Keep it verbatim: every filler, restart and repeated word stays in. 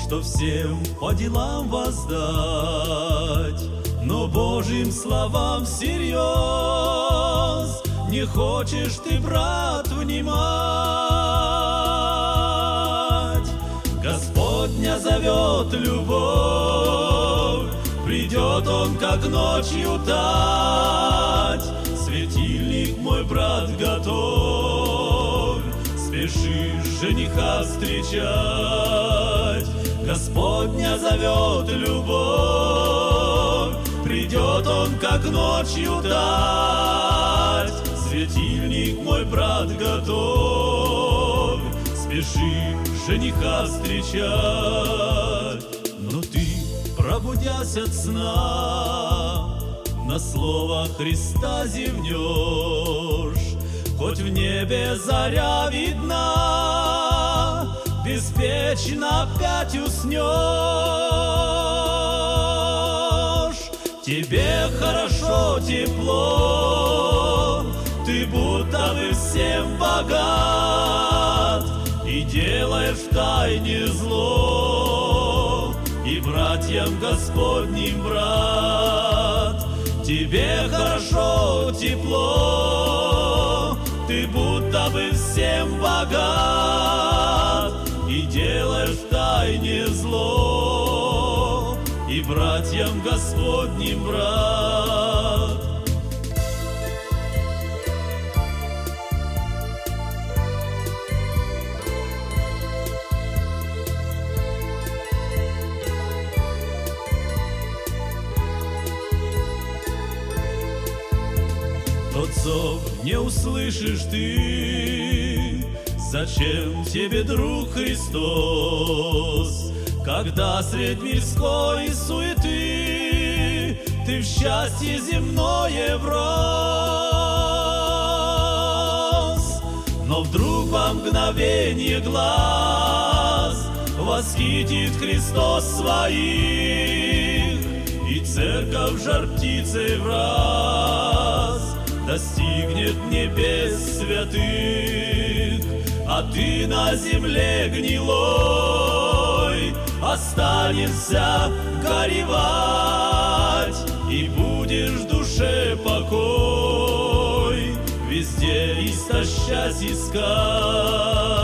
что всем по делам воздать, но Божьим словам всерьез не хочешь ты, брат, внимать. Господня зовет любовь, придет Он, как ночью тать. Светильник, мой брат, готов, спешишь жениха встречать. Господня зовет любовь, придет Он, как ночью тать. Светильник, мой брат, готов, спеши жениха встречать. Но ты, пробудясь от сна, на слово Христа зевнешь. Хоть в небе заря видна, беспечно опять уснешь. Тебе хорошо, тепло, ты будто бы всем богат, и делаешь втайне зло, и братьям Господним брат. Тебе хорошо, тепло, ты будто бы всем богат, и делаешь втайне зло, и братьям Господним брат. Тот зов не услышишь ты, зачем тебе, друг, Христос, когда средь мирской суеты ты в счастье земное врос. Но вдруг во мгновенье глаз восхитит Христос своих, и церковь жар птицей враз достигнет небес святых, а ты на земле гнилой останешься горевать, и будешь в душе покой везде истощась искать.